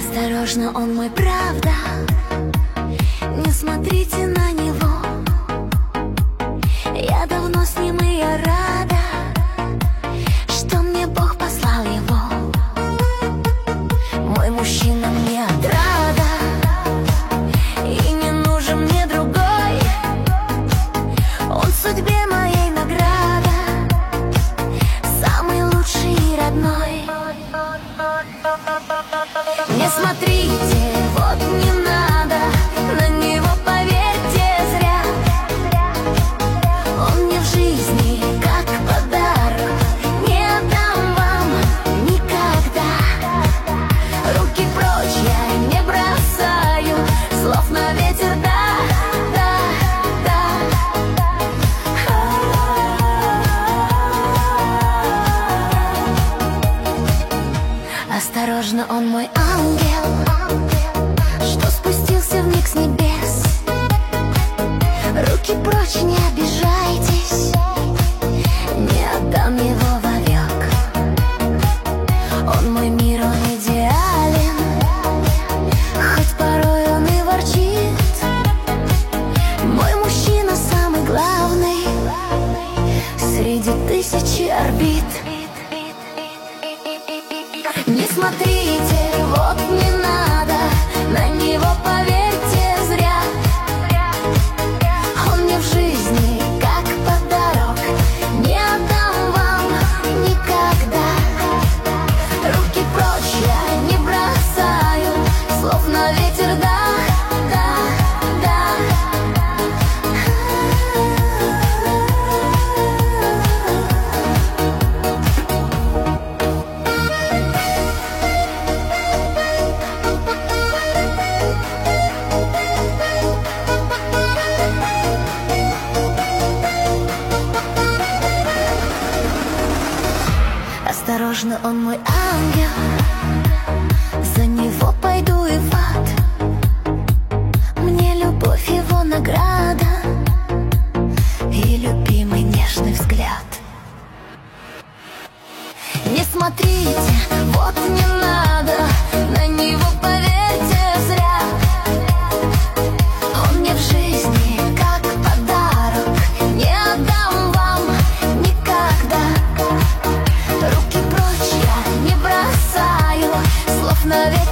Осторожно, он мой, правда. Не смотрите на него. Я давно с ним, и я рада, что мне Бог послал его. Мой мужчина мне отрада, и не нужен мне другой. Он судьбе моей награда, самый лучший и родной. Не смотрите, вот не надо на него, поверьте, зря. Он мне в жизни как подарок, не отдам вам никогда. Руки прочь, я не бросаю, слов на ветер, да, да, да. Осторожно, он мой ангел, что спустился вмиг с небес. Руки прочь, не обижайтесь, не отдам его вовек. Он мой мир, он идеален, хоть порой он и ворчит. Мой мужчина самый главный среди тысячи орбит. Не смотрите, вот не надо на него, поверьте, зря. Он мне в жизни как подарок, не отдам вам никогда. Руки прочь, я не бросаю, слов на ветер, да, да, да. Осторожно, он мой ангел, за него пойду и в ад. Мне любовь его награда и любимый нежный взгляд. Не смотрите, вот не надо на него, поверьте, зря. Он мне в жизни как подарок, не отдам вам никогда. Руки прочь, я не бросаю, слов на ветер.